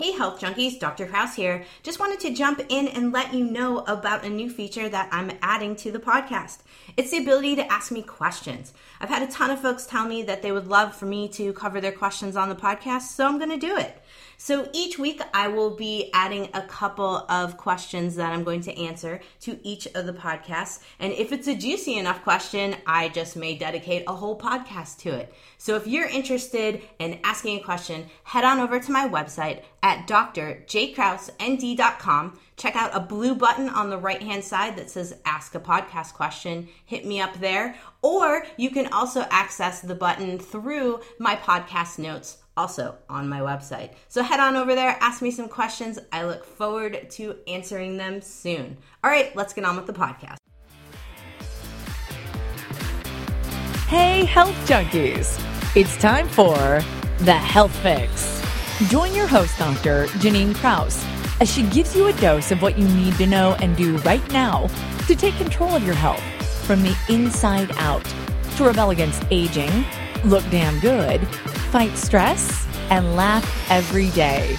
Hey Health Junkies, Dr. Kraus here. Just wanted to jump in and let you know about a new feature that I'm adding to the podcast. It's the ability to ask me questions. I've had a ton of folks tell me that they would love for me to cover their questions on the podcast, so I'm going to do it. So each week I will be adding a couple of questions that I'm going to answer to each of the podcasts. And if it's a juicy enough question, I just may dedicate a whole podcast to it. So if you're interested in asking a question, head on over to my website at drjkrausnd.com. Check out a blue button on the right-hand side that says Ask a Podcast Question. Hit me up there. Or you can also access the button through my podcast notes, also on my website. So head on over there, ask me some questions. I look forward to answering them soon. All right, let's get on with the podcast. Hey, Health Junkies. It's time for The Health Fix. Join your host, Dr. Janine Kraus, as she gives you a dose of what you need to know and do right now to take control of your health from the inside out, to rebel against aging, look damn good, fight stress, and laugh every day.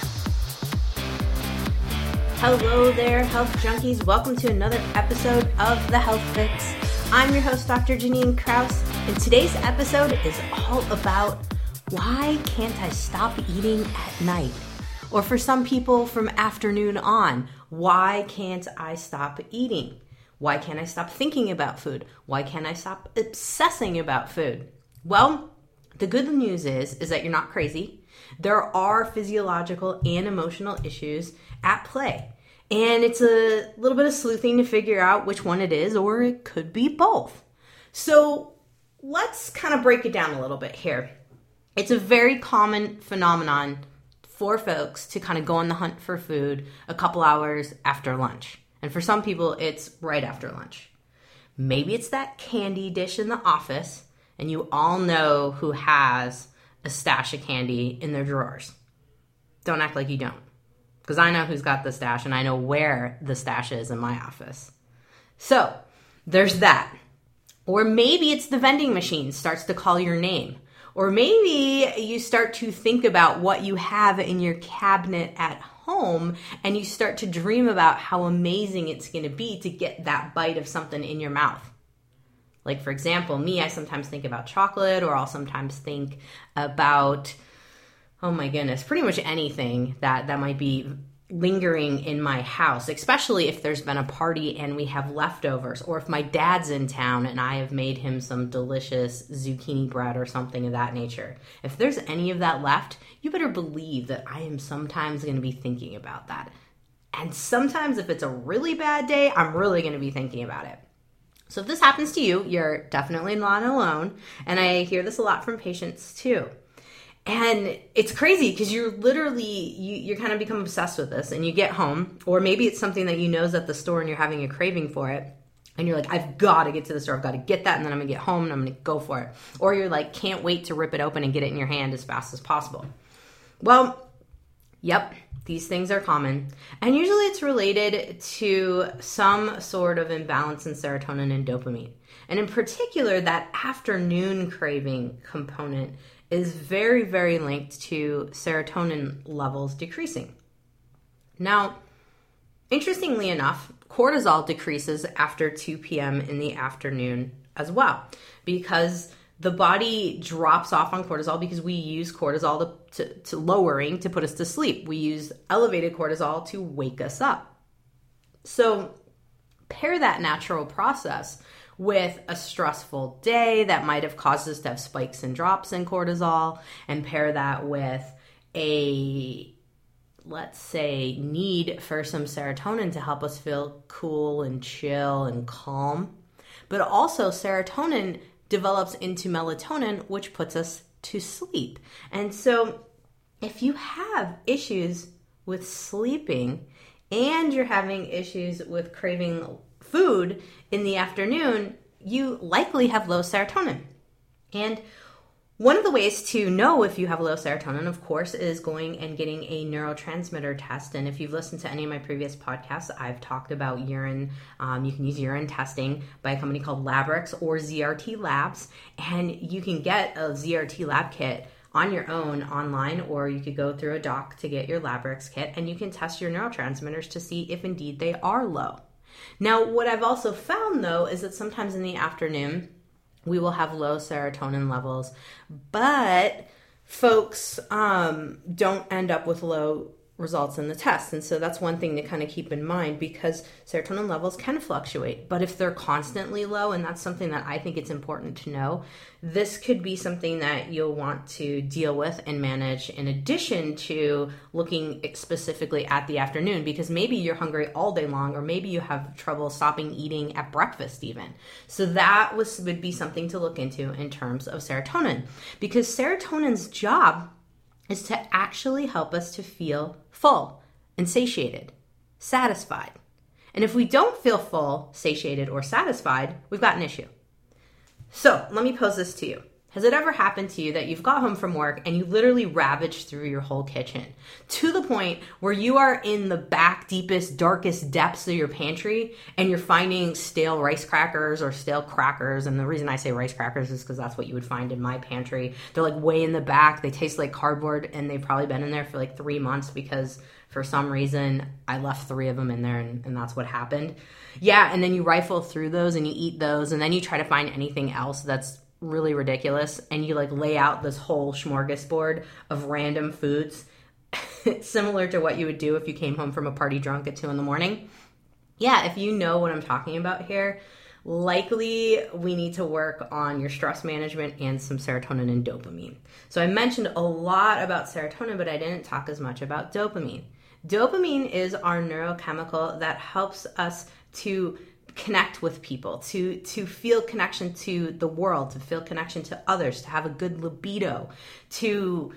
Hello there, Health Junkies. Welcome to another episode of The Health Fix. I'm your host, Dr. Janine Kraus, and today's episode is all about why can't I stop eating at night? Or for some people, from afternoon on, why can't I stop eating? Why can't I stop thinking about food? Why can't I stop obsessing about food? Well, the good news is that you're not crazy. There are physiological and emotional issues at play. And it's a little bit of sleuthing to figure out which one it is, or it could be both. So let's kind of break it down a little bit here. It's a very common phenomenon for folks to kind of go on the hunt for food a couple hours after lunch. And for some people, it's right after lunch. Maybe it's that candy dish in the office, and you all know who has a stash of candy in their drawers. Don't act like you don't, because I know who's got the stash, and I know where the stash is in my office. So there's that. Or maybe it's the vending machine starts to call your name. Or maybe you start to think about what you have in your cabinet at home, and you start to dream about how amazing it's going to be to get that bite of something in your mouth. Like, for example, me, I sometimes think about chocolate, or I'll sometimes think about, oh my goodness, pretty much anything that might be lingering in my house, especially if there's been a party and we have leftovers, or if my dad's in town and I have made him some delicious zucchini bread or something of that nature. If there's any of that left, you better believe that I am sometimes going to be thinking about that. And sometimes if it's a really bad day, I'm really going to be thinking about it. So if this happens to you, you're definitely not alone. And I hear this a lot from patients too. And it's crazy because you're literally, you kind of become obsessed with this, and you get home, or maybe it's something that you know is at the store and you're having a craving for it. And you're like, I've got to get to the store. I've got to get that. And then I'm going to get home and I'm going to go for it. Or you're like, can't wait to rip it open and get it in your hand as fast as possible. Well, yep, these things are common. And usually it's related to some sort of imbalance in serotonin and dopamine. And in particular, that afternoon craving component is very, very linked to serotonin levels decreasing. Now, interestingly enough, cortisol decreases after 2 p.m. in the afternoon as well, because the body drops off on cortisol because we use cortisol to lowering to put us to sleep. We use elevated cortisol to wake us up. So pair that natural process with a stressful day that might have caused us to have spikes and drops in cortisol, and pair that with a, let's say, need for some serotonin to help us feel cool and chill and calm. But also serotonin develops into melatonin, which puts us to sleep. And so if you have issues with sleeping and you're having issues with craving food in the afternoon, you likely have low serotonin. And one of the ways to know if you have low serotonin, of course, is going and getting a neurotransmitter test. And if you've listened to any of my previous podcasts, I've talked about urine. You can use urine testing by a company called Labrix or ZRT Labs. And you can get a ZRT lab kit on your own online, or you could go through a doc to get your Labrix kit, and you can test your neurotransmitters to see if indeed they are low. Now, what I've also found, though, is that sometimes in the afternoon, we will have low serotonin levels, but folks don't end up with low results in the test. And so that's one thing to kind of keep in mind, because serotonin levels can fluctuate. But if they're constantly low, and that's something that I think it's important to know, this could be something that you'll want to deal with and manage, in addition to looking specifically at the afternoon, because maybe you're hungry all day long, or maybe you have trouble stopping eating at breakfast even. So that would be something to look into in terms of serotonin, because serotonin's job is to actually help us to feel full and satiated, satisfied. And if we don't feel full, satiated, or satisfied, we've got an issue. So let me pose this to you. Has it ever happened to you that you've got home from work and you literally ravaged through your whole kitchen to the point where you are in the back, deepest, darkest depths of your pantry, and you're finding stale rice crackers or stale crackers? And the reason I say rice crackers is because that's what you would find in my pantry. They're like way in the back. They taste like cardboard, and they've probably been in there for like 3 months because for some reason I left 3 of them in there, and that's what happened. Yeah, and then you rifle through those and you eat those, and then you try to find anything else that's really ridiculous, and you like lay out this whole smorgasbord of random foods similar to what you would do if you came home from a party drunk at 2 a.m. Yeah, if you know what I'm talking about here, likely we need to work on your stress management and some serotonin and dopamine. So I mentioned a lot about serotonin, but I didn't talk as much about dopamine. Dopamine is our neurochemical that helps us to connect with people, to feel connection to the world, to feel connection to others, to have a good libido, to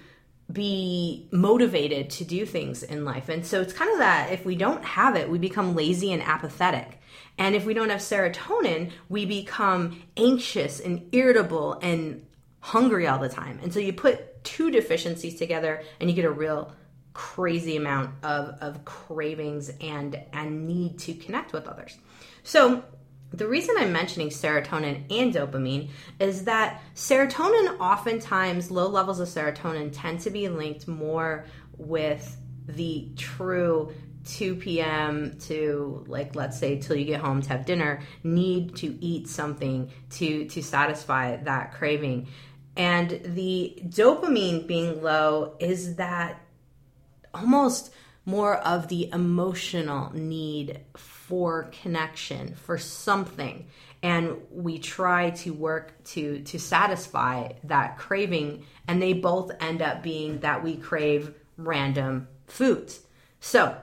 be motivated to do things in life. And so it's kind of that if we don't have it, we become lazy and apathetic. And if we don't have serotonin, we become anxious and irritable and hungry all the time. And so you put 2 deficiencies together and you get a real crazy amount of cravings and need to connect with others. So the reason I'm mentioning serotonin and dopamine is that serotonin, oftentimes low levels of serotonin tend to be linked more with the true 2 p.m. to, like, let's say till you get home to have dinner, need to eat something to satisfy that craving. And the dopamine being low is that almost more of the emotional need for connection, for something. And we try to work to satisfy that craving, and they both end up being that we crave random foods. So,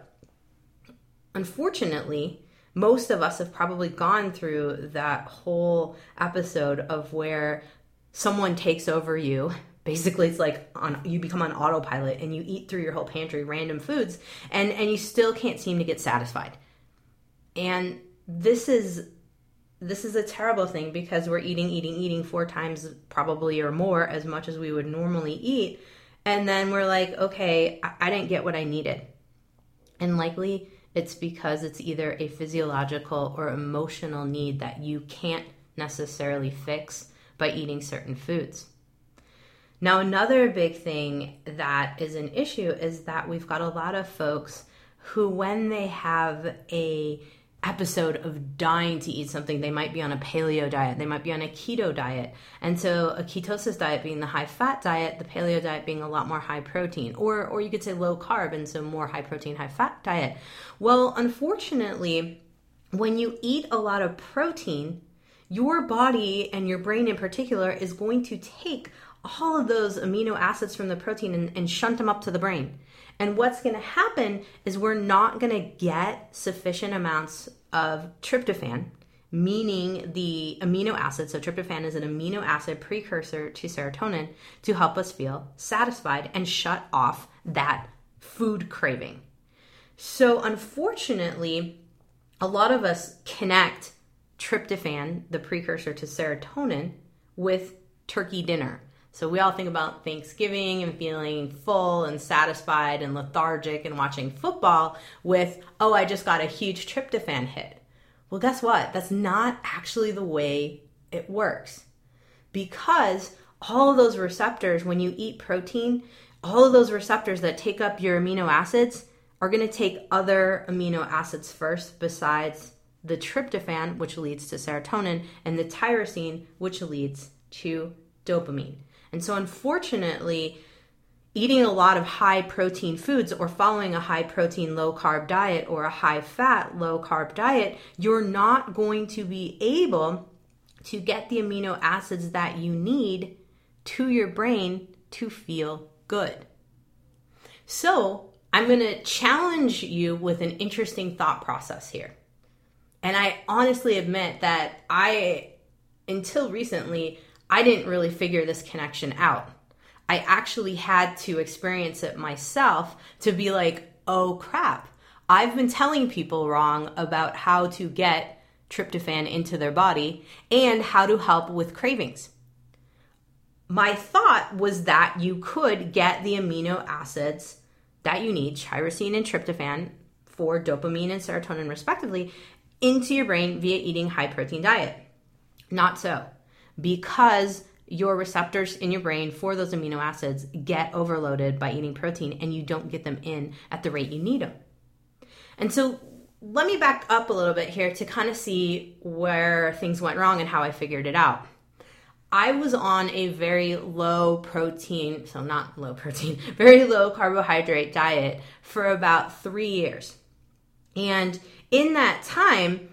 unfortunately, most of us have probably gone through that whole episode of where someone takes over you. Basically, it's like you become on autopilot and you eat through your whole pantry random foods, and you still can't seem to get satisfied. And this is a terrible thing, because we're eating 4 times probably or more as much as we would normally eat. And then we're like, okay, I didn't get what I needed. And likely it's because it's either a physiological or emotional need that you can't necessarily fix by eating certain foods. Now, another big thing that is an issue is that we've got a lot of folks who, when they have a episode of dying to eat something, they might be on a paleo diet, they might be on a keto diet. And so a ketosis diet being the high fat diet, the paleo diet being a lot more high protein, or you could say low carb, and so more high protein, high fat diet. Well, unfortunately, when you eat a lot of protein, your body and your brain in particular is going to take all of those amino acids from the protein and shunt them up to the brain. And what's going to happen is we're not going to get sufficient amounts of tryptophan, meaning the amino acid. So tryptophan is an amino acid precursor to serotonin, to help us feel satisfied and shut off that food craving. So unfortunately, a lot of us connect tryptophan, the precursor to serotonin, with turkey dinner. So we all think about Thanksgiving and feeling full and satisfied and lethargic and watching football with, oh, I just got a huge tryptophan hit. Well, guess what? That's not actually the way it works, because all of those receptors, when you eat protein, all of those receptors that take up your amino acids are going to take other amino acids first besides the tryptophan, which leads to serotonin, and the tyrosine, which leads to dopamine. And so unfortunately, eating a lot of high protein foods or following a high protein, low carb diet or a high fat, low carb diet, you're not going to be able to get the amino acids that you need to your brain to feel good. So I'm going to challenge you with an interesting thought process here. And I honestly admit that until recently, I didn't really figure this connection out. I actually had to experience it myself to be like, oh crap, I've been telling people wrong about how to get tryptophan into their body and how to help with cravings. My thought was that you could get the amino acids that you need, tyrosine and tryptophan, for dopamine and serotonin respectively, into your brain via eating high protein diet. Not so, because your receptors in your brain for those amino acids get overloaded by eating protein and you don't get them in at the rate you need them. And so let me back up a little bit here to kind of see where things went wrong and how I figured it out. I was on a very low protein, so not low protein, very low carbohydrate diet for about 3 years. And in that time,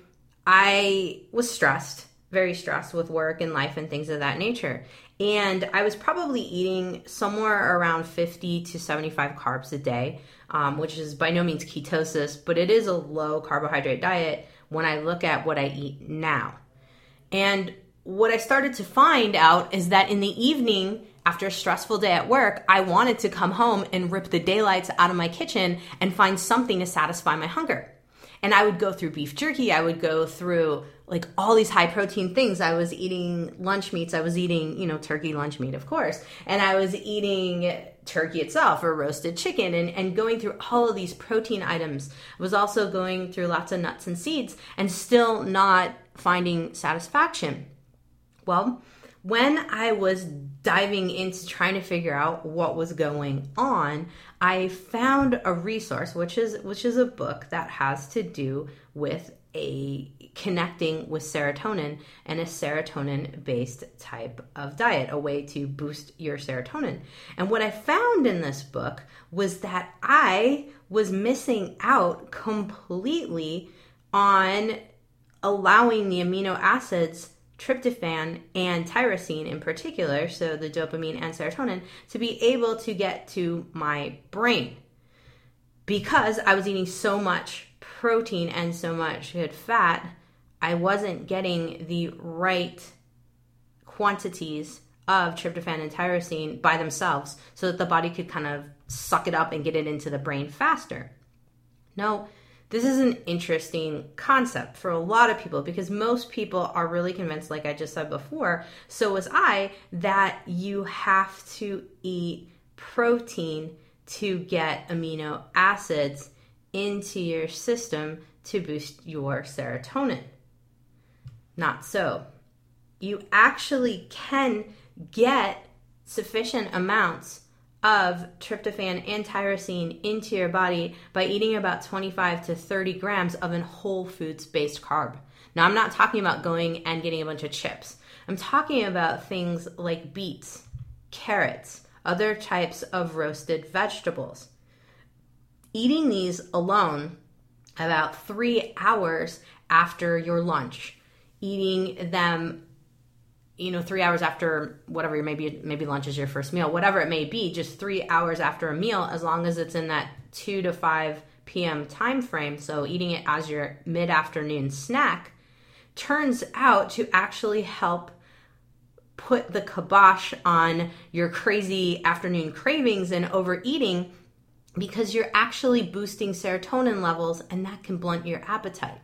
I was stressed, very stressed with work and life and things of that nature. And I was probably eating somewhere around 50 to 75 carbs a day, which is by no means ketosis, but it is a low carbohydrate diet when I look at what I eat now. And what I started to find out is that in the evening, after a stressful day at work, I wanted to come home and rip the daylights out of my kitchen and find something to satisfy my hunger. And I would go through beef jerky. I would go through like all these high protein things. I was eating lunch meats. I was eating, turkey lunch meat, of course. And I was eating turkey itself or roasted chicken and going through all of these protein items. I was also going through lots of nuts and seeds and still not finding satisfaction. Well, when I was diving into trying to figure out what was going on, I found a resource, which is a book that has to do with connecting with serotonin and a serotonin-based type of diet, a way to boost your serotonin. And what I found in this book was that I was missing out completely on allowing the amino acids tryptophan and tyrosine in particular, so the dopamine and serotonin, to be able to get to my brain. Because I was eating so much protein and so much good fat, I wasn't getting the right quantities of tryptophan and tyrosine by themselves so that the body could kind of suck it up and get it into the brain faster. Now, this is an interesting concept for a lot of people because most people are really convinced, like I just said before, so was I, that you have to eat protein to get amino acids into your system to boost your serotonin. Not so. You actually can get sufficient amounts of tryptophan and tyrosine into your body by eating about 25 to 30 grams of a whole foods-based carb. Now, I'm not talking about going and getting a bunch of chips. I'm talking about things like beets, carrots, other types of roasted vegetables. Eating these alone about 3 hours after your lunch, eating them 3 hours after whatever, maybe lunch is your first meal, whatever it may be, just 3 hours after a meal, as long as it's in that 2 to 5 p.m. time frame, so eating it as your mid-afternoon snack, turns out to actually help put the kibosh on your crazy afternoon cravings and overeating, because you're actually boosting serotonin levels, and that can blunt your appetite.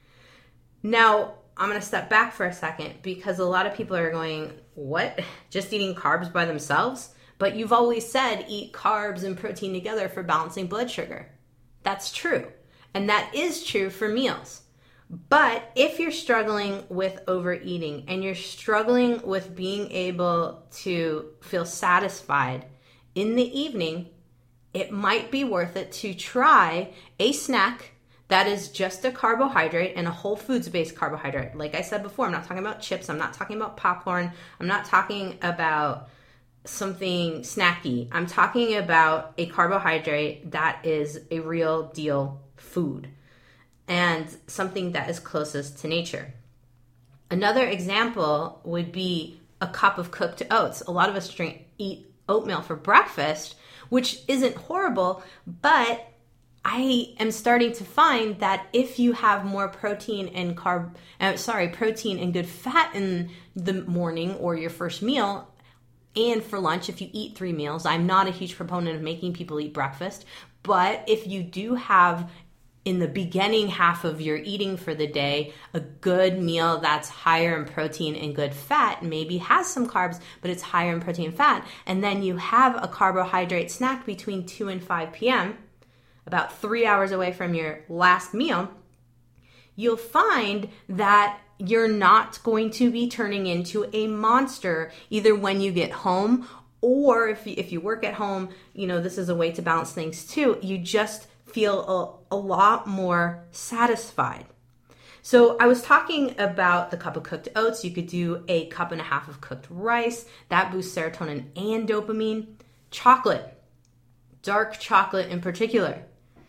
Now, I'm going to step back for a second because a lot of people are going, what? Just eating carbs by themselves? But you've always said eat carbs and protein together for balancing blood sugar. That's true. And that is true for meals. But if you're struggling with overeating and you're struggling with being able to feel satisfied in the evening, it might be worth it to try a snack that is just a carbohydrate and a whole foods-based carbohydrate. Like I said before, I'm not talking about chips. I'm not talking about popcorn. I'm not talking about something snacky. I'm talking about a carbohydrate that is a real deal food and something that is closest to nature. Another example would be a cup of cooked oats. A lot of us eat oatmeal for breakfast, which isn't horrible, but I am starting to find that if you have more protein and protein and good fat in the morning or your first meal, and for lunch, if you eat 3 meals, I'm not a huge proponent of making people eat breakfast, but if you do have in the beginning half of your eating for the day, a good meal that's higher in protein and good fat, maybe has some carbs, but it's higher in protein and fat, and then you have a carbohydrate snack between 2 and 5 p.m., about 3 hours away from your last meal, you'll find that you're not going to be turning into a monster either when you get home or if you work at home. This is a way to balance things too. You just feel a lot more satisfied. So I was talking about the cup of cooked oats. You could do a cup and a half of cooked rice. That boosts serotonin and dopamine. Chocolate, dark chocolate in particular.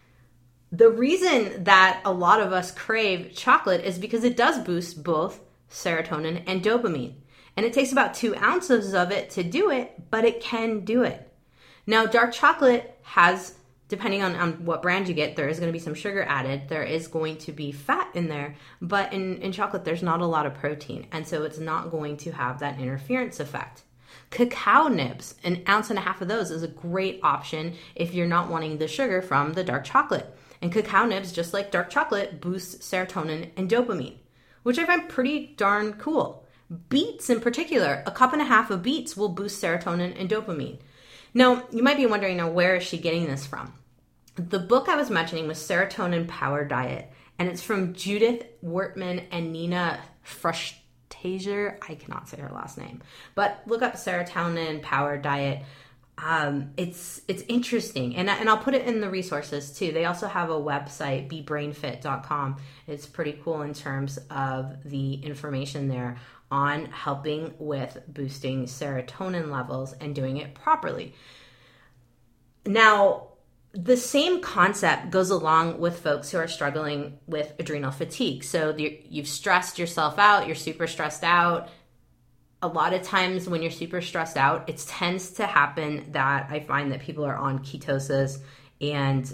The reason that a lot of us crave chocolate is because it does boost both serotonin and dopamine. And it takes about 2 ounces of it to do it, but it can do it. Now, dark chocolate has, depending on what brand you get, there is going to be some sugar added. There is going to be fat in there. But in chocolate, there's not a lot of protein. And so it's not going to have that interference effect. Cacao nibs, 1.5 ounces of those is a great option if you're not wanting the sugar from the dark chocolate. And cacao nibs, just like dark chocolate, boost serotonin and dopamine, which I find pretty darn cool. Beets in particular, 1.5 cups of beets will boost serotonin and dopamine. Now, you might be wondering, where is she getting this from? The book I was mentioning was Serotonin Power Diet, and it's from Judith Wortman and Nina Fruchtager. I cannot say her last name, but look up Serotonin Power Diet. It's interesting, and I'll put it in the resources too. They also have a website, bebrainfit.com. It's pretty cool in terms of the information there on helping with boosting serotonin levels and doing it properly. Now, the same concept goes along with folks who are struggling with adrenal fatigue. So you've stressed yourself out, you're super stressed out. A lot of times when you're super stressed out, it tends to happen that I find that people are on ketosis and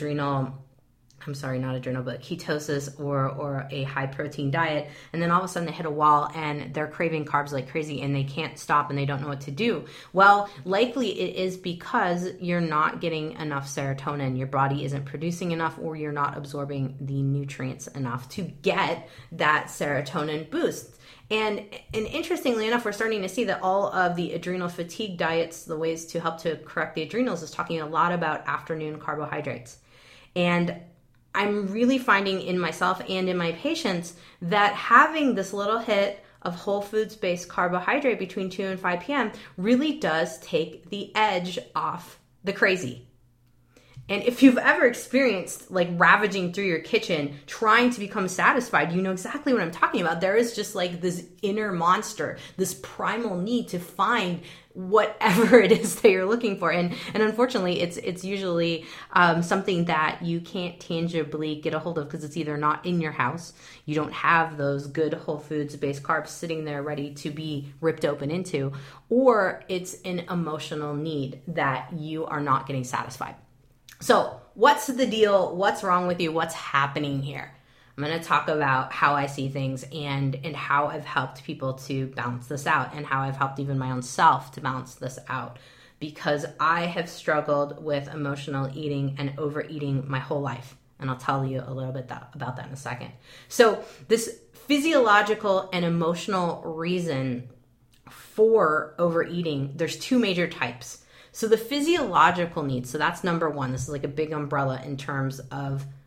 ketosis or a high protein diet. And then all of a sudden they hit a wall and they're craving carbs like crazy and they can't stop and they don't know what to do. Well, likely it is because you're not getting enough serotonin. Your body isn't producing enough, or you're not absorbing the nutrients enough to get that serotonin boost. And interestingly enough, we're starting to see that all of the adrenal fatigue diets, the ways to help to correct the adrenals, is talking a lot about afternoon carbohydrates. And I'm really finding in myself and in my patients that having this little hit of whole foods-based carbohydrate between 2 and 5 p.m. really does take the edge off the crazy. And if you've ever experienced like ravaging through your kitchen, trying to become satisfied, you know exactly what I'm talking about. There is just like this inner monster, this primal need to find whatever it is that you're looking for. And unfortunately, it's usually something that you can't tangibly get a hold of because it's either not in your house, you don't have those good whole foods-based carbs sitting there ready to be ripped open into, or it's an emotional need that you are not getting satisfied. So what's the deal? What's wrong with you? What's happening here? I'm going to talk about how I see things and how I've helped people to balance this out, and how I've helped even my own self to balance this out, because I have struggled with emotional eating and overeating my whole life. And I'll tell you a little bit about that in a second. So this physiological and emotional reason for overeating, there's 2 major types. So the physiological needs, so that's number 1. This is like a big umbrella in terms of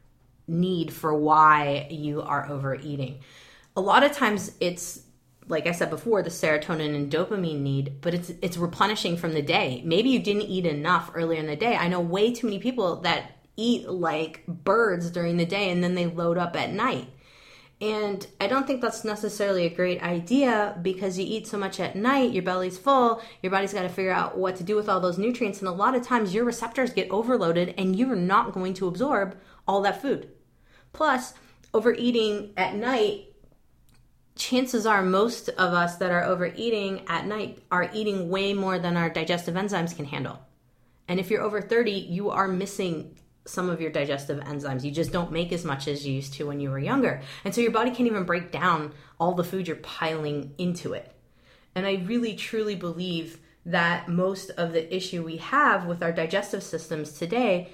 need for why you are overeating. A lot of times it's, like I said before, the serotonin and dopamine need, but it's replenishing from the day. Maybe you didn't eat enough earlier in the day. I know way too many people that eat like birds during the day and then they load up at night. And I don't think that's necessarily a great idea, because you eat so much at night, your belly's full, your body's got to figure out what to do with all those nutrients. And a lot of times your receptors get overloaded and you're not going to absorb all that food. Plus, overeating at night, chances are most of us that are overeating at night are eating way more than our digestive enzymes can handle. And if you're over 30, you are missing some of your digestive enzymes. You just don't make as much as you used to when you were younger. And so your body can't even break down all the food you're piling into it. And I really truly believe that most of the issue we have with our digestive systems today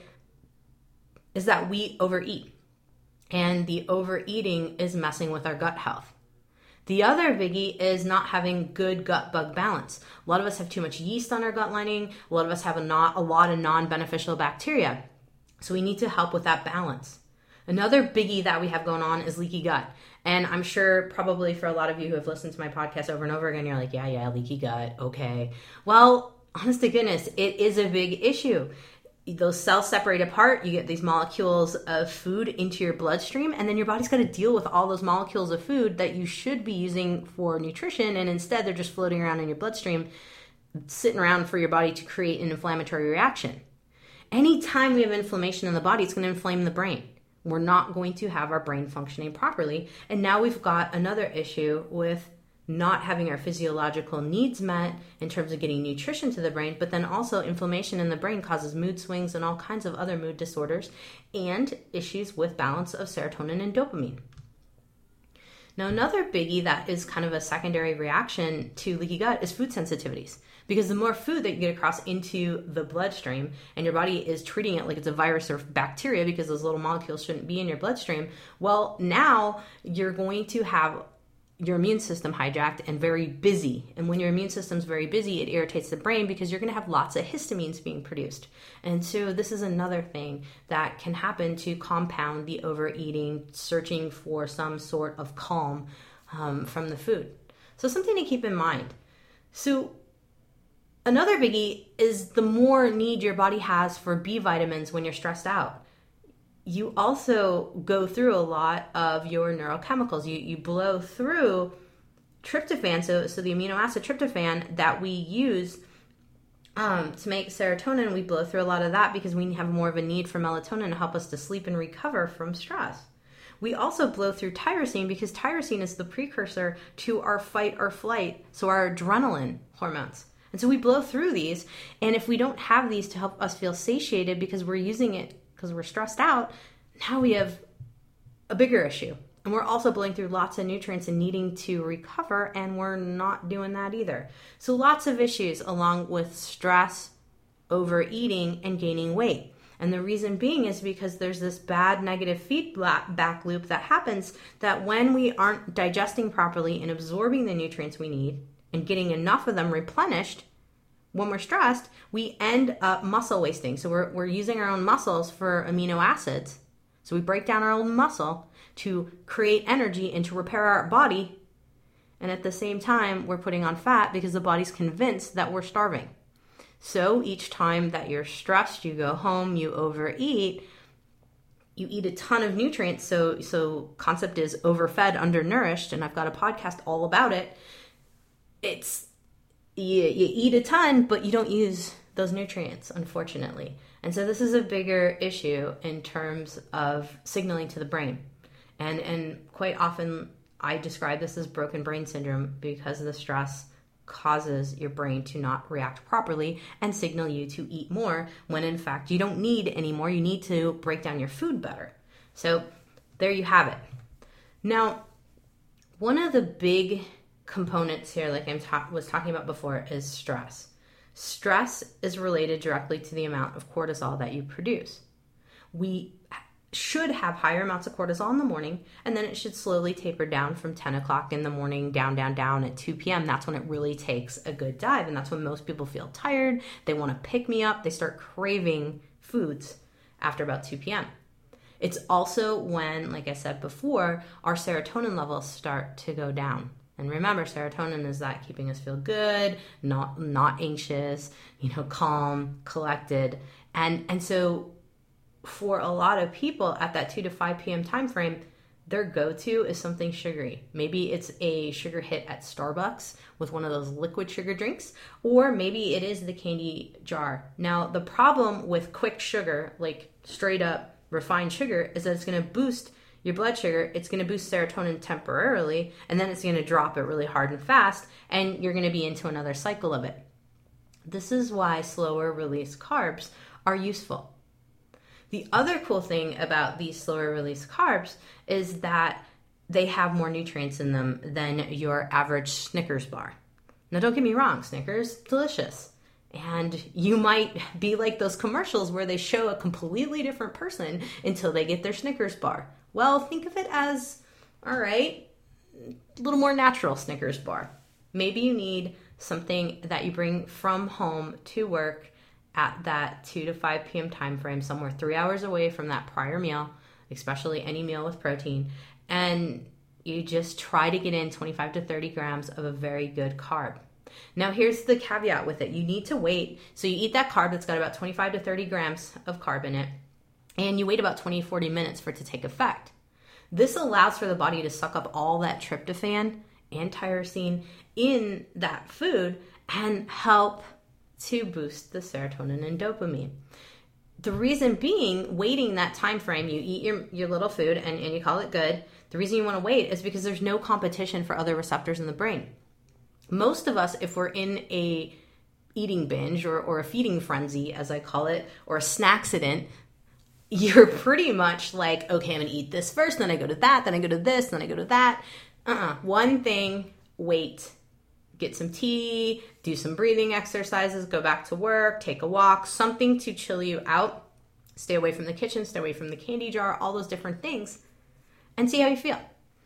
is that we overeat. And the overeating is messing with our gut health. The other biggie is not having good gut bug balance. A lot of us have too much yeast on our gut lining. A lot of us have a lot of non-beneficial bacteria. So we need to help with that balance. Another biggie that we have going on is leaky gut. And I'm sure probably for a lot of you who have listened to my podcast over and over again, you're like, yeah, leaky gut, okay. Well, honest to goodness, it is a big issue. Those cells separate apart, you get these molecules of food into your bloodstream, and then your body's got to deal with all those molecules of food that you should be using for nutrition, and instead they're just floating around in your bloodstream, sitting around for your body to create an inflammatory reaction. Anytime we have inflammation in the body, it's going to inflame the brain. We're not going to have our brain functioning properly. And now we've got another issue with not having our physiological needs met in terms of getting nutrition to the brain, but then also inflammation in the brain causes mood swings and all kinds of other mood disorders and issues with balance of serotonin and dopamine. Now, another biggie that is kind of a secondary reaction to leaky gut is food sensitivities. Because the more food that you get across into the bloodstream and your body is treating it like it's a virus or bacteria because those little molecules shouldn't be in your bloodstream, well, now you're going to have your immune system hijacked and very busy. And when your immune system's very busy, it irritates the brain because you're going to have lots of histamines being produced. And so this is another thing that can happen to compound the overeating, searching for some sort of calm from the food. So something to keep in mind. So another biggie is the more need your body has for B vitamins when you're stressed out. You also go through a lot of your neurochemicals. You blow through tryptophan, so the amino acid tryptophan that we use to make serotonin, we blow through a lot of that because we have more of a need for melatonin to help us to sleep and recover from stress. We also blow through tyrosine because tyrosine is the precursor to our fight or flight, so our adrenaline hormones. And so we blow through these, and if we don't have these to help us feel satiated because we're using it because we're stressed out, now we have a bigger issue. And we're also blowing through lots of nutrients and needing to recover, and we're not doing that either. So lots of issues along with stress, overeating, and gaining weight. And the reason being is because there's this bad negative feedback loop that happens that when we aren't digesting properly and absorbing the nutrients we need and getting enough of them replenished, when we're stressed, we end up muscle wasting. So we're using our own muscles for amino acids. So we break down our own muscle to create energy and to repair our body. And at the same time, we're putting on fat because the body's convinced that we're starving. So each time that you're stressed, you go home, you overeat, you eat a ton of nutrients. So concept is overfed, undernourished. And I've got a podcast all about it. It's you eat a ton, but you don't use those nutrients, unfortunately. And so this is a bigger issue in terms of signaling to the brain. And quite often I describe this as broken brain syndrome because the stress causes your brain to not react properly and signal you to eat more when in fact you don't need any more. You need to break down your food better. So there you have it. Now, one of the big components here, like I was talking about before, is stress. Stress is related directly to the amount of cortisol that you produce. We should have higher amounts of cortisol in the morning, and then it should slowly taper down from 10 o'clock in the morning down at 2 p.m. That's when it really takes a good dive, and that's when most people feel tired. They want to pick me up. They start craving foods after about 2 p.m. It's also when, like I said before, our serotonin levels start to go down. And remember, serotonin is that keeping us feel good, not anxious, calm, collected. And so for a lot of people at that 2 to 5 p.m. time frame, their go-to is something sugary. Maybe it's a sugar hit at Starbucks with one of those liquid sugar drinks, or maybe it is the candy jar. Now, the problem with quick sugar, like straight up refined sugar, is that it's going to boost your blood sugar. It's going to boost serotonin temporarily, and then it's going to drop it really hard and fast, and you're going to be into another cycle of it. This is why slower release carbs are useful. The other cool thing about these slower release carbs is that they have more nutrients in them than your average Snickers bar. Now, don't get me wrong, Snickers, delicious. And you might be like those commercials where they show a completely different person until they get their Snickers bar. Well, think of it as, all right, a little more natural Snickers bar. Maybe you need something that you bring from home to work at that 2 to 5 p.m. time frame, somewhere 3 hours away from that prior meal, especially any meal with protein, and you just try to get in 25 to 30 grams of a very good carb. Now, here's the caveat with it. You need to wait. So you eat that carb that's got about 25 to 30 grams of carb in it, and you wait about 20 to 40 minutes for it to take effect. This allows for the body to suck up all that tryptophan and tyrosine in that food and help to boost the serotonin and dopamine. The reason being, waiting that time frame, you eat your little food and you call it good. The reason you want to wait is because there's no competition for other receptors in the brain. Most of us, if we're in a eating binge or a feeding frenzy, as I call it, or a snacksident, you're pretty much like, okay, I'm going to eat this first, then I go to that, then I go to this, then I go to that. One thing, wait. Get some tea, do some breathing exercises, go back to work, take a walk, something to chill you out. Stay away from the kitchen, stay away from the candy jar, all those different things, and see how you feel.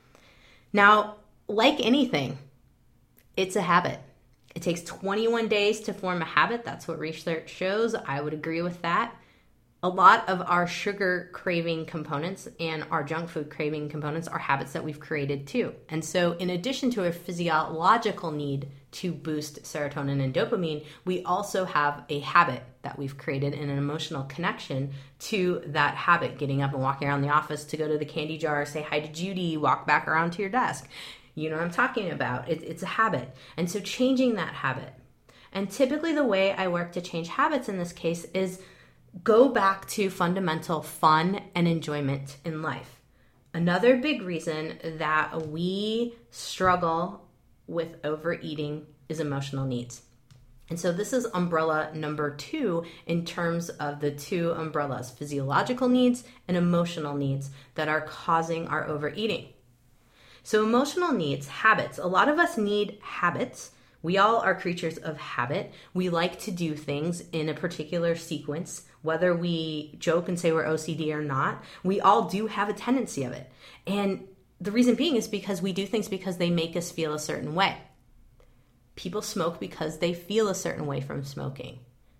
Now, like anything, it's a habit. It takes 21 days to form a habit. That's what research shows. I would agree with that. A lot of our sugar craving components and our junk food craving components are habits that we've created too. And so in addition to a physiological need to boost serotonin and dopamine, we also have a habit that we've created and an emotional connection to that habit. Getting up and walking around the office to go to the candy jar, say hi to Judy, walk back around to your desk. You know what I'm talking about. It's a habit. And so changing that habit. And typically the way I work to change habits in this case is go back to fundamental fun and enjoyment in life. Another big reason that we struggle with overeating is emotional needs. And so this is umbrella number 2 in terms of the 2 umbrellas, physiological needs and emotional needs that are causing our overeating. So emotional needs, habits. A lot of us need habits. We all are creatures of habit. We like to do things in a particular sequence. Whether we joke and say we're OCD or not, we all do have a tendency of it. And the reason being is because we do things because they make us feel a certain way. People smoke because they feel a certain way from smoking.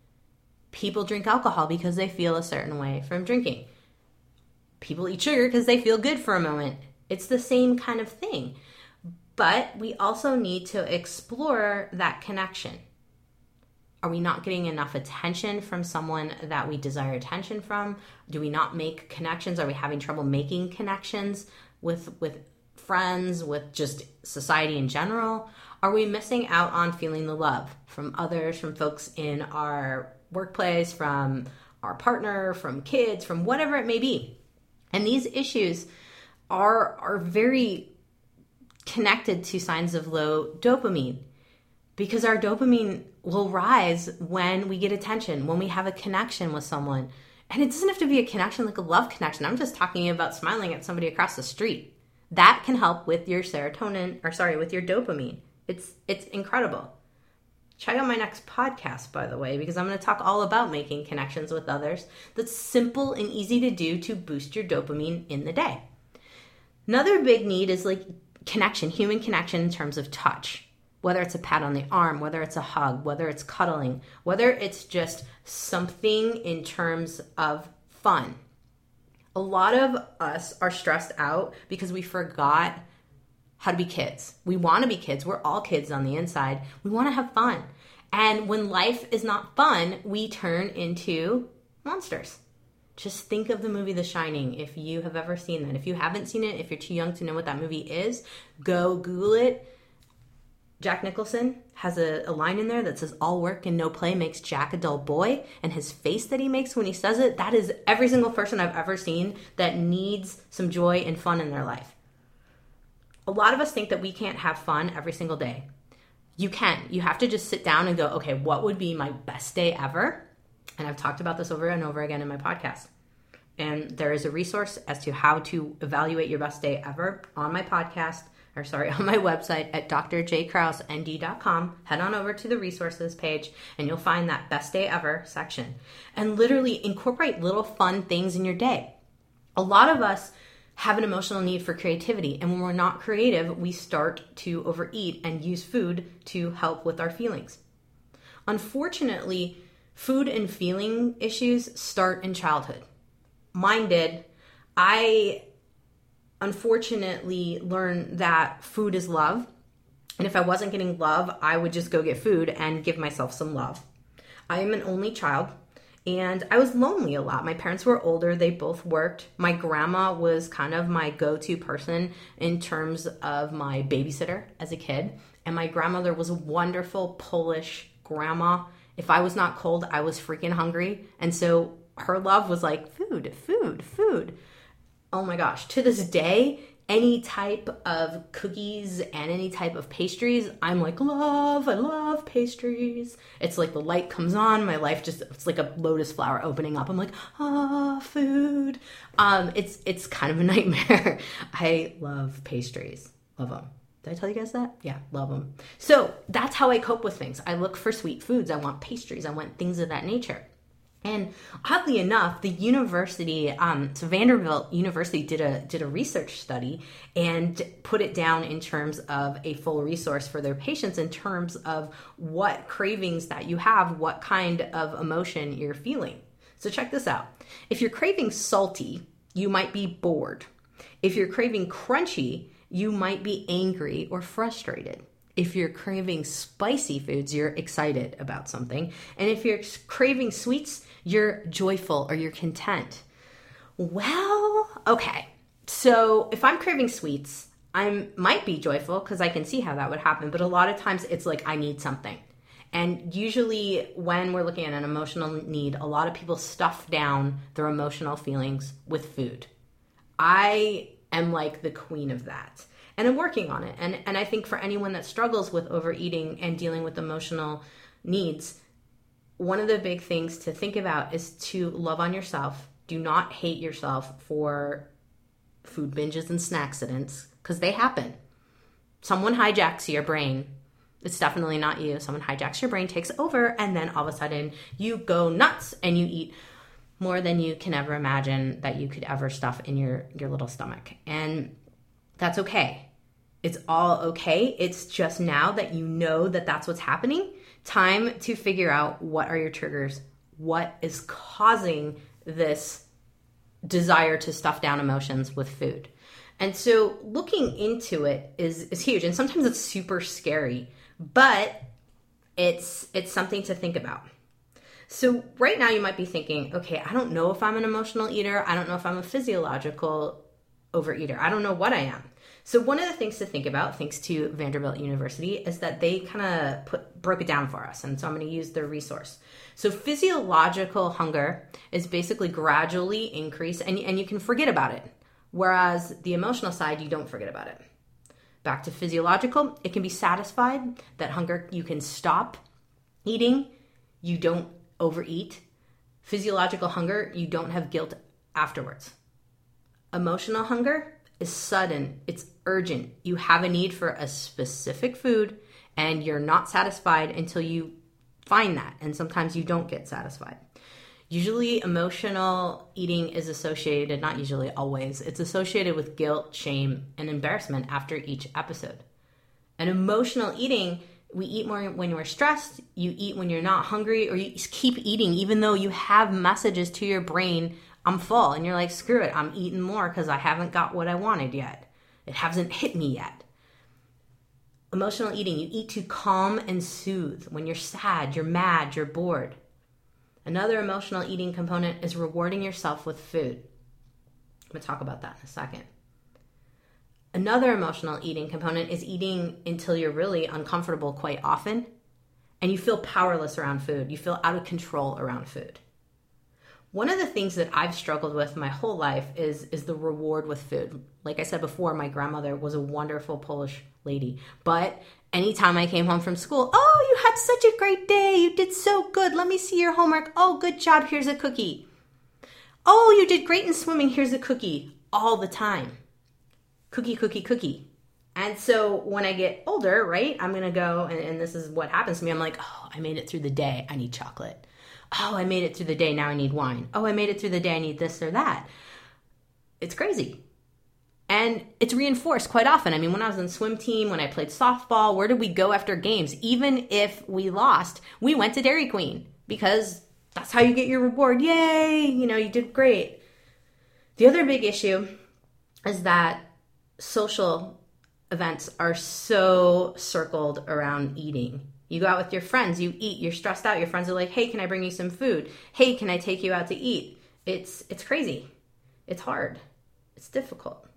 People drink alcohol because they feel a certain way from drinking. People eat sugar because they feel good for a moment. It's the same kind of thing. But we also need to explore that connection. Are we not getting enough attention from someone that we desire attention from? Do we not make connections? Are we having trouble making connections with friends, with just society in general? Are we missing out on feeling the love from others, from folks in our workplace, from our partner, from kids, from whatever it may be? And these issues are very connected to signs of low dopamine, because our dopamine will rise when we get attention, when we have a connection with someone. And it doesn't have to be a connection like a love connection. I'm just talking about smiling at somebody across the street. That can help with your with your dopamine. It's incredible. Check out my next podcast, by the way, because I'm going to talk all about making connections with others. That's simple and easy to do to boost your dopamine in the day. Another big need is like connection, human connection in terms of touch. Whether it's a pat on the arm, whether it's a hug, whether it's cuddling, whether it's just something in terms of fun. A lot of us are stressed out because we forgot how to be kids. We want to be kids. We're all kids on the inside. We want to have fun. And when life is not fun, we turn into monsters. Just think of the movie The Shining, if you have ever seen that. If you haven't seen it, if you're too young to know what that movie is, go Google it. Jack Nicholson has a line in there that says, all work and no play makes Jack a dull boy. And his face that he makes when he says it, that is every single person I've ever seen that needs some joy and fun in their life. A lot of us think that we can't have fun every single day. You can. You have to just sit down and go, okay, what would be my best day ever? And I've talked about this over and over again in my podcast. And there is a resource as to how to evaluate your best day ever on my podcast, on my website at drjkrausnd.com. Head on over to the resources page and you'll find that best day ever section. And literally incorporate little fun things in your day. A lot of us have an emotional need for creativity. And when we're not creative, we start to overeat and use food to help with our feelings. Unfortunately, food and feeling issues start in childhood. Mine did. I unfortunately learned that food is love. And if I wasn't getting love, I would just go get food and give myself some love. I am an only child and I was lonely a lot. My parents were older. They both worked. My grandma was kind of my go-to person in terms of my babysitter as a kid. And my grandmother was a wonderful Polish grandma. If I was not cold, I was freaking hungry. And so her love was like food, food, food. Oh my gosh. To this day, any type of cookies and any type of pastries, I'm like, love, I love pastries. It's like the light comes on, my life just, it's like a lotus flower opening up. I'm like, food. It's kind of a nightmare. I love pastries. Love them. Did I tell you guys that? Yeah, love them. So that's how I cope with things. I look for sweet foods. I want pastries. I want things of that nature. And oddly enough, the university, so Vanderbilt University did a research study and put it down in terms of a full resource for their patients in terms of what cravings that you have, what kind of emotion you're feeling. So check this out. If you're craving salty, you might be bored. If you're craving crunchy, you might be angry or frustrated. If you're craving spicy foods, you're excited about something. And if you're craving sweets, you're joyful or you're content. Well, okay. So if I'm craving sweets, I might be joyful because I can see how that would happen. But a lot of times it's like I need something. And usually when we're looking at an emotional need, a lot of people stuff down their emotional feelings with food. I am like the queen of that. And I'm working on it. And I think for anyone that struggles with overeating and dealing with emotional needs, one of the big things to think about is to love on yourself. Do not hate yourself for food binges and snack accidents, because they happen. Someone hijacks your brain. It's definitely not you. Someone hijacks your brain, takes over, and then all of a sudden you go nuts and you eat more than you can ever imagine that you could ever stuff in your little stomach. And that's okay. It's all okay. It's just now that you know that that's what's happening, time to figure out what are your triggers, what is causing this desire to stuff down emotions with food. And so looking into it is huge. And sometimes it's super scary, but it's something to think about. So right now you might be thinking, okay, I don't know if I'm an emotional eater. I don't know if I'm a physiological overeater. I don't know what I am. So one of the things to think about, thanks to Vanderbilt University, is that they kind of broke it down for us. And so I'm going to use their resource. So physiological hunger is basically gradually increase, and you can forget about it. Whereas the emotional side, you don't forget about it. Back to physiological, it can be satisfied. That hunger, you can stop eating. You don't overeat. Physiological hunger, you don't have guilt afterwards. Emotional hunger is sudden. It's urgent. You have a need for a specific food and you're not satisfied until you find that. And sometimes you don't get satisfied. Usually emotional eating is associated, not usually, always, it's associated with guilt, shame, and embarrassment after each episode. And emotional eating, we eat more when we're stressed, you eat when you're not hungry, or you keep eating even though you have messages to your brain I'm full. And you're like, screw it, I'm eating more because I haven't got what I wanted yet. It hasn't hit me yet. Emotional eating, you eat to calm and soothe. When you're sad, you're mad, you're bored. Another emotional eating component is rewarding yourself with food. I'm going to talk about that in a second. Another emotional eating component is eating until you're really uncomfortable quite often, and you feel powerless around food. You feel out of control around food. One of the things that I've struggled with my whole life is the reward with food. Like I said before, my grandmother was a wonderful Polish lady, but anytime I came home from school, oh, you had such a great day. You did so good. Let me see your homework. Oh, good job. Here's a cookie. Oh, you did great in swimming. Here's a cookie. All the time. Cookie, cookie, cookie. And so when I get older, right, I'm going to go, and this is what happens to me. I'm like, oh, I made it through the day. I need chocolate. Oh, I made it through the day. Now I need wine. Oh, I made it through the day. I need this or that. It's crazy. And it's reinforced quite often. I mean, when I was in swim team, when I played softball, where did we go after games? Even if we lost, we went to Dairy Queen because that's how you get your reward. Yay! You know, you did great. The other big issue is that social events are so circled around eating. You go out with your friends, you eat, you're stressed out. Your friends are like, hey, can I bring you some food? Hey, can I take you out to eat? It's crazy. It's hard. It's difficult.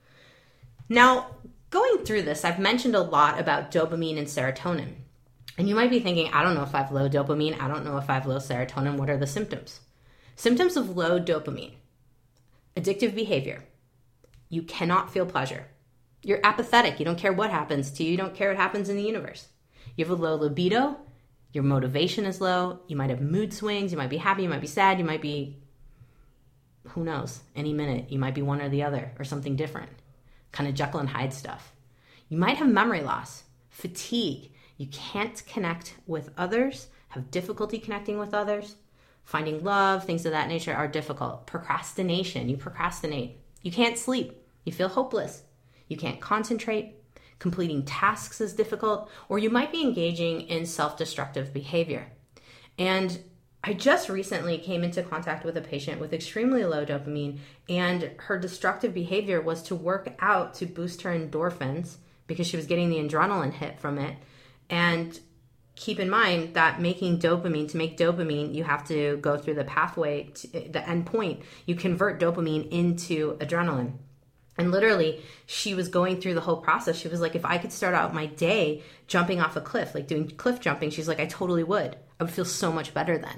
Now, going through this, I've mentioned a lot about dopamine and serotonin. And you might be thinking, I don't know if I have low dopamine. I don't know if I have low serotonin. What are the symptoms? Symptoms of low dopamine. Addictive behavior. You cannot feel pleasure. You're apathetic. You don't care what happens to you. You don't care what happens in the universe. You have a low libido. Your motivation is low. You might have mood swings. You might be happy. You might be sad. You might be, who knows, any minute. You might be one or the other or something different. Kind of Jekyll and Hyde stuff. You might have memory loss, fatigue. You can't connect with others, have difficulty connecting with others. Finding love, things of that nature are difficult. Procrastination. You procrastinate. You can't sleep. You feel hopeless. You can't concentrate. Completing tasks is difficult, or you might be engaging in self-destructive behavior. And I just recently came into contact with a patient with extremely low dopamine, and her destructive behavior was to work out to boost her endorphins because she was getting the adrenaline hit from it. And keep in mind that to make dopamine, you have to go through the pathway, the end point. You convert dopamine into adrenaline. And literally, she was going through the whole process. She was like, if I could start out my day jumping off a cliff, like doing cliff jumping, she's like, I totally would. I would feel so much better then.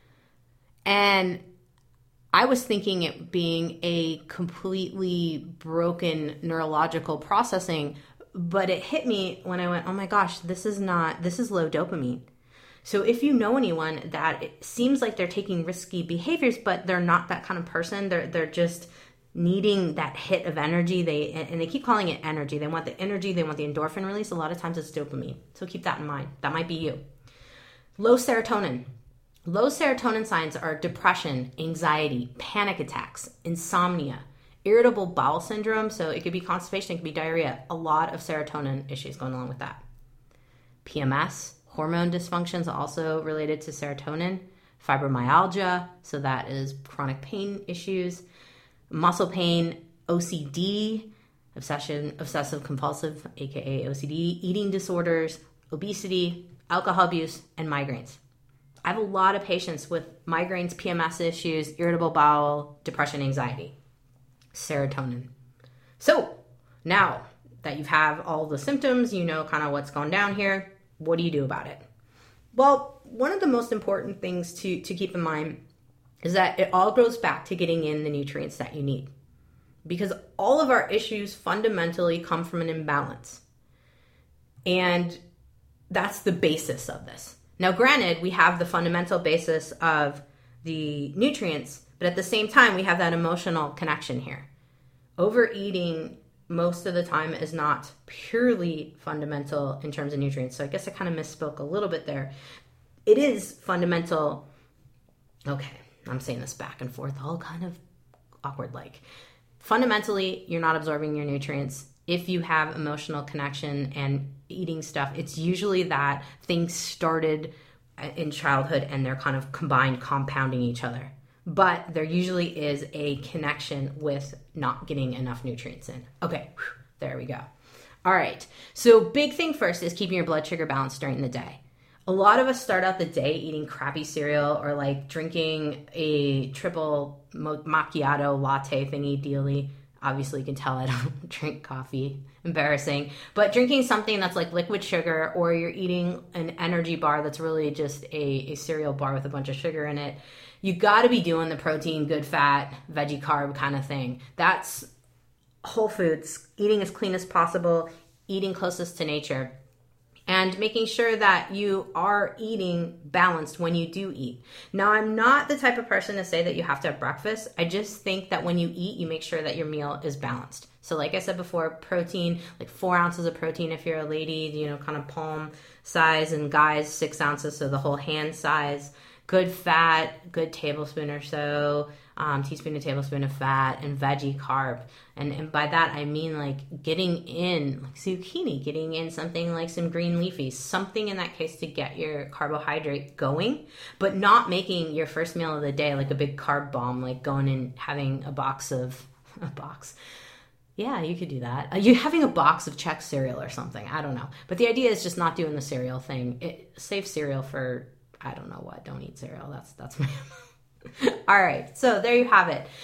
And I was thinking it being a completely broken neurological processing, but it hit me when I went, oh my gosh, this is low dopamine. So if you know anyone that it seems like they're taking risky behaviors, but they're not that kind of person, they're just needing that hit of energy. They keep calling it energy. They want the energy. They want the endorphin release. A lot of times it's dopamine. So keep that in mind. That might be you. Low serotonin. Low serotonin signs are depression, anxiety, panic attacks, insomnia, irritable bowel syndrome. So it could be constipation. It could be diarrhea. A lot of serotonin issues going along with that. PMS, hormone dysfunctions, also related to serotonin. Fibromyalgia. So that is chronic pain issues. Muscle pain, OCD, obsessive compulsive, aka OCD, eating disorders, obesity, alcohol abuse, and migraines. I have a lot of patients with migraines, PMS issues, irritable bowel, depression, anxiety, serotonin. So now that you have all the symptoms, you know kind of what's going down here. What do you do about it? Well, one of the most important things to keep in mind is that it all goes back to getting in the nutrients that you need. Because all of our issues fundamentally come from an imbalance. And that's the basis of this. Now, granted, we have the fundamental basis of the nutrients, but at the same time, we have that emotional connection here. Overeating most of the time is not purely fundamental in terms of nutrients. So I guess I kind of misspoke a little bit there. It is fundamental. Okay. I'm saying this back and forth, all kind of awkward like. Fundamentally, you're not absorbing your nutrients. If you have emotional connection and eating stuff, it's usually that things started in childhood and they're kind of combined, compounding each other. but there usually is a connection with not getting enough nutrients in. Okay, there we go. All right, so big thing first is keeping your blood sugar balanced during the day. A lot of us start out the day eating crappy cereal or like drinking a triple macchiato latte thingy dealy. Obviously, you can tell I don't drink coffee. Embarrassing. But drinking something that's like liquid sugar, or you're eating an energy bar that's really just a cereal bar with a bunch of sugar in it, you got to be doing the protein, good fat, veggie carb kind of thing. That's whole foods, eating as clean as possible, eating closest to nature, and making sure that you are eating balanced when you do eat. Now, I'm not the type of person to say that you have to have breakfast. I just think that when you eat, you make sure that your meal is balanced. So like I said before, protein, like 4 ounces of protein if you're a lady, kind of palm size, and guys, 6 ounces, so the whole hand size. Good fat, good tablespoon or so, teaspoon to tablespoon of fat, and veggie carb. And by that, I mean like getting in like zucchini, getting in something like some green leafies, something in that case to get your carbohydrate going, but not making your first meal of the day like a big carb bomb, like going and having a box. Yeah, you could do that. You're having a box of Chex cereal or something. I don't know. But the idea is just not doing the cereal thing. Save cereal for, I don't know what. Don't eat cereal. That's my... All right. So there you have it.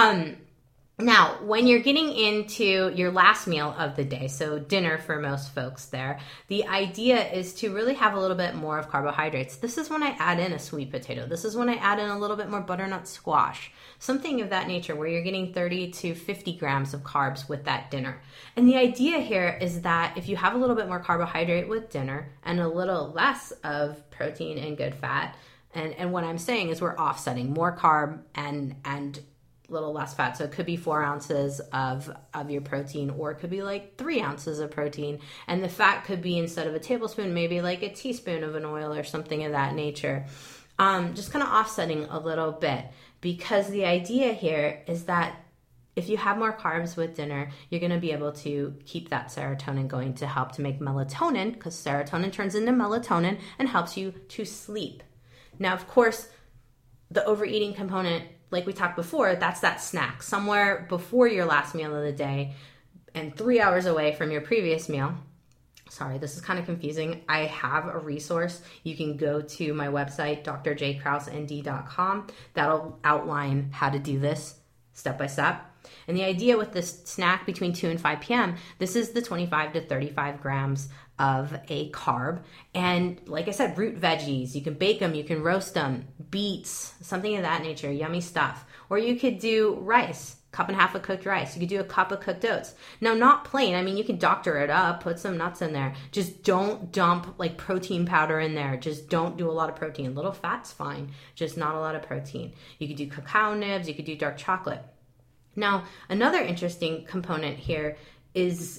Now, when you're getting into your last meal of the day, so dinner for most folks there, the idea is to really have a little bit more of carbohydrates. This is when I add in a sweet potato. This is when I add in a little bit more butternut squash, something of that nature where you're getting 30 to 50 grams of carbs with that dinner. And the idea here is that if you have a little bit more carbohydrate with dinner and a little less of protein and good fat, and what I'm saying is we're offsetting more carb and little less fat. So it could be 4 ounces of your protein, or it could be like 3 ounces of protein. And the fat could be, instead of a tablespoon, maybe like a teaspoon of an oil or something of that nature. Just kind of offsetting a little bit, because the idea here is that if you have more carbs with dinner, you're going to be able to keep that serotonin going to help to make melatonin, because serotonin turns into melatonin and helps you to sleep. Now, of course, the overeating component, like we talked before, that's that snack somewhere before your last meal of the day and 3 hours away from your previous meal. Sorry, this is kind of confusing. I have a resource. You can go to my website, drjkrausnd.com. That'll outline how to do this step by step. And the idea with this snack between 2 and 5 p.m., this is the 25 to 35 grams of a carb. And like I said, root veggies, you can bake them, you can roast them, beets, something of that nature, yummy stuff. Or you could do rice, 1.5 cups of cooked rice. You could do a cup of cooked oats. Now, not plain. I mean, you can doctor it up, put some nuts in there. Just don't dump like protein powder in there. Just don't do a lot of protein. A little fat's fine, just not a lot of protein. You could do cacao nibs, you could do dark chocolate. Now, another interesting component here is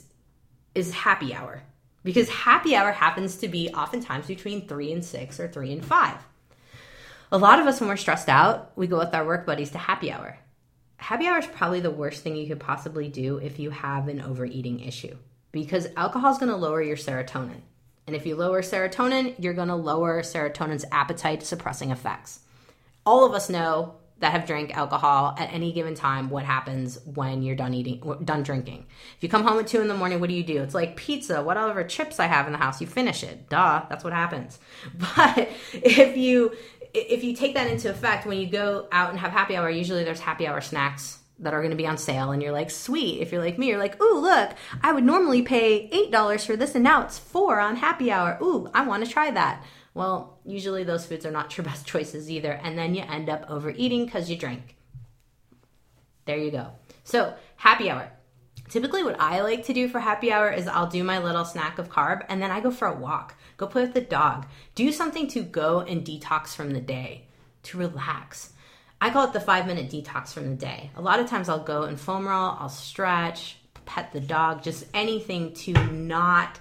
happy hour, because happy hour happens to be oftentimes between 3 and 6 or 3 and 5. A lot of us, when we're stressed out, we go with our work buddies to happy hour. Happy hour is probably the worst thing you could possibly do if you have an overeating issue, because alcohol is going to lower your serotonin. And if you lower serotonin, you're going to lower serotonin's appetite suppressing effects. All of us know that have drank alcohol at any given time what happens when you're done drinking. If you come home at 2 a.m, what do? It's like pizza, whatever chips I have in the house, you finish it. Duh, that's what happens. But if you take that into effect, when you go out and have happy hour, usually there's happy hour snacks that are going to be on sale, and you're like, sweet. If you're like me, you're like, ooh, look, I would normally pay $8 for this, and now it's $4 on happy hour. Ooh, I want to try that. Well, usually those foods are not your best choices either, and then you end up overeating because you drank. There you go. So, happy hour. Typically what I like to do for happy hour is I'll do my little snack of carb, and then I go for a walk. Go play with the dog. Do something to go and detox from the day, to relax. I call it the 5-minute detox from the day. A lot of times I'll go and foam roll, I'll stretch, pet the dog, just anything to not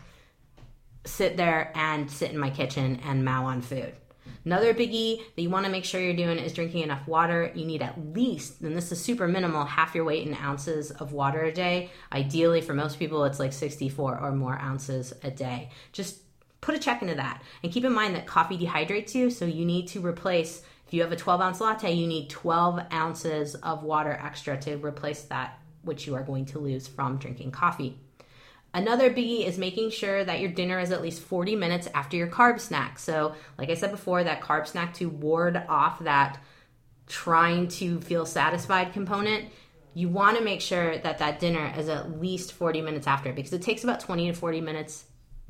sit there and sit in my kitchen and mow on food. Another biggie that you want to make sure you're doing is drinking enough water. You need at least, and this is super minimal, half your weight in ounces of water a day. Ideally, for most people, it's like 64 or more ounces a day. Just put a check into that. And keep in mind that coffee dehydrates you, so you need to replace, If you have a 12-ounce latte, you need 12 ounces of water extra to replace that which you are going to lose from drinking coffee. Another biggie is making sure that your dinner is at least 40 minutes after your carb snack. So like I said before, that carb snack to ward off that trying to feel satisfied component, you want to make sure that that dinner is at least 40 minutes after, because it takes about 20 to 40 minutes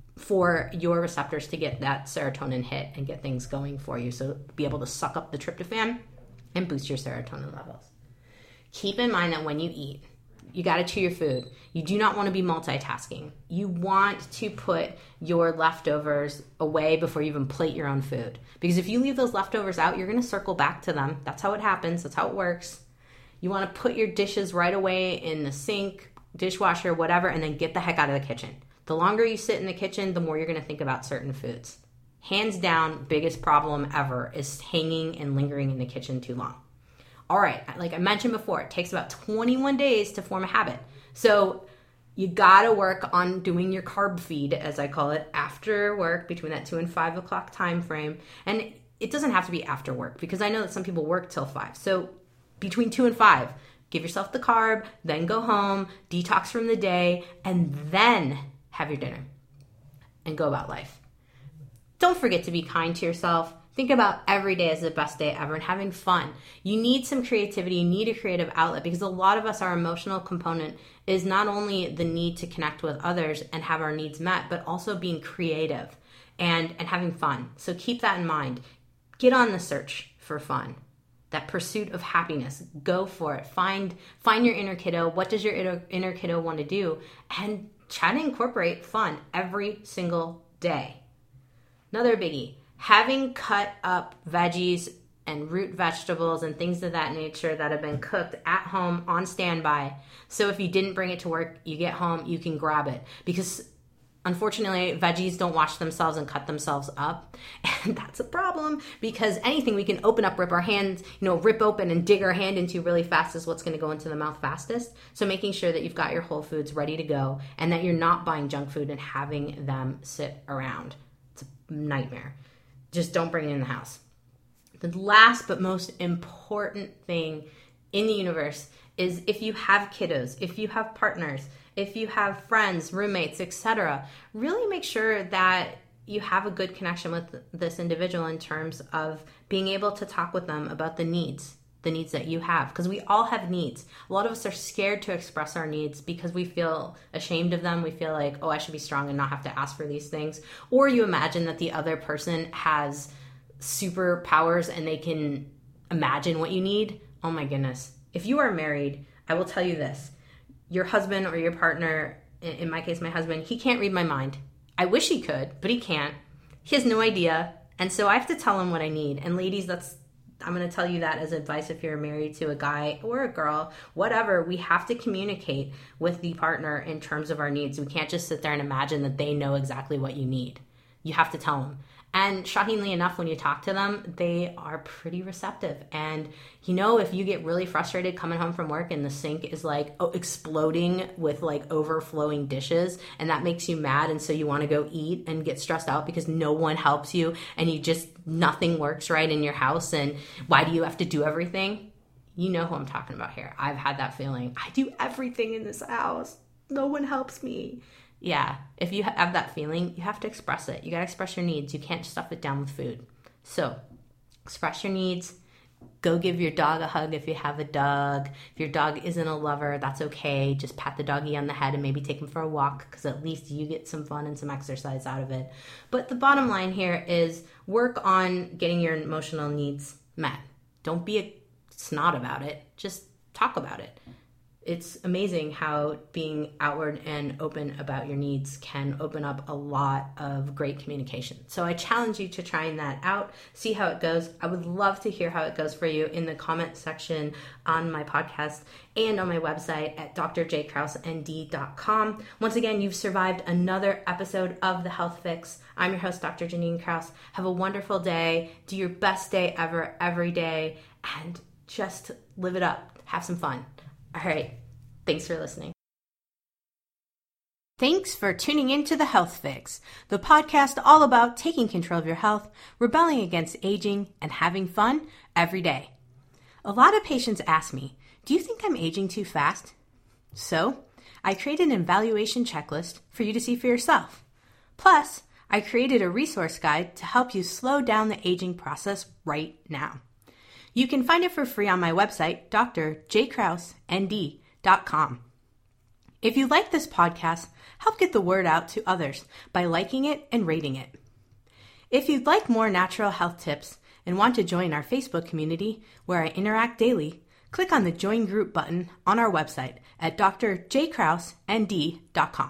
for your receptors to get that serotonin hit and get things going for you. So be able to suck up the tryptophan and boost your serotonin levels. Keep in mind that when you eat, you got to chew your food. You do not want to be multitasking. You want to put your leftovers away before you even plate your own food. Because if you leave those leftovers out, you're going to circle back to them. That's how it happens. That's how it works. You want to put your dishes right away in the sink, dishwasher, whatever, and then get the heck out of the kitchen. The longer you sit in the kitchen, the more you're going to think about certain foods. Hands down, biggest problem ever is hanging and lingering in the kitchen too long. All right, like I mentioned before, it takes about 21 days to form a habit. So you got to work on doing your carb feed, as I call it, after work, between that 2 and 5 o'clock time frame. And it doesn't have to be after work, because I know that some people work till 5. So between 2 and 5, give yourself the carb, then go home, detox from the day, and then have your dinner and go about life. Don't forget to be kind to yourself. Think about every day as the best day ever and having fun. You need some creativity. You need a creative outlet, because a lot of us, our emotional component is not only the need to connect with others and have our needs met, but also being creative and having fun. So keep that in mind. Get on the search for fun, that pursuit of happiness. Go for it. Find your inner kiddo. What does your inner kiddo want to do? And try to incorporate fun every single day. Another biggie. Having cut up veggies and root vegetables and things of that nature that have been cooked at home on standby. So if you didn't bring it to work, you get home, you can grab it. Because unfortunately, veggies don't wash themselves and cut themselves up. And that's a problem, because anything we can open up, rip our hands, rip open and dig our hand into really fast is what's going to go into the mouth fastest. So making sure that you've got your whole foods ready to go and that you're not buying junk food and having them sit around. It's a nightmare. Just don't bring it in the house. The last but most important thing in the universe is, if you have kiddos, if you have partners, if you have friends, roommates, etc., really make sure that you have a good connection with this individual in terms of being able to talk with them about the needs that you have. Because we all have needs. A lot of us are scared to express our needs because we feel ashamed of them. We feel like, oh, I should be strong and not have to ask for these things. Or you imagine that the other person has superpowers and they can imagine what you need. Oh my goodness. If you are married, I will tell you this. Your husband or your partner, in my case, my husband, he can't read my mind. I wish he could, but he can't. He has no idea. And so I have to tell him what I need. And ladies, I'm going to tell you that as advice if you're married to a guy or a girl, whatever. We have to communicate with the partner in terms of our needs. We can't just sit there and imagine that they know exactly what you need. You have to tell them. And shockingly enough, when you talk to them, they are pretty receptive. And if you get really frustrated coming home from work and the sink is exploding with overflowing dishes, and that makes you mad, and so you want to go eat and get stressed out because no one helps you and nothing works right in your house, and why do you have to do everything? You know who I'm talking about here. I've had that feeling. I do everything in this house. No one helps me. Yeah, if you have that feeling, you have to express it. You got to express your needs. You can't stuff it down with food. So express your needs. Go give your dog a hug if you have a dog. If your dog isn't a lover, that's okay. Just pat the doggy on the head and maybe take him for a walk, because at least you get some fun and some exercise out of it. But the bottom line here is work on getting your emotional needs met. Don't be a snot about it. Just talk about it. It's amazing how being outward and open about your needs can open up a lot of great communication. So I challenge you to trying that out, see how it goes. I would love to hear how it goes for you in the comment section on my podcast and on my website at drjkrausend.com. Once again, you've survived another episode of The Health Fix. I'm your host, Dr. Janine Kraus. Have a wonderful day. Do your best day ever, every day, and just live it up. Have some fun. All right. Thanks for listening. Thanks for tuning into The Health Fix, the podcast all about taking control of your health, rebelling against aging, and having fun every day. A lot of patients ask me, do you think I'm aging too fast? So, I created an evaluation checklist for you to see for yourself. Plus, I created a resource guide to help you slow down the aging process right now. You can find it for free on my website, drjkrausnd.com. If you like this podcast, help get the word out to others by liking it and rating it. If you'd like more natural health tips and want to join our Facebook community where I interact daily, click on the Join Group button on our website at drjkrausnd.com.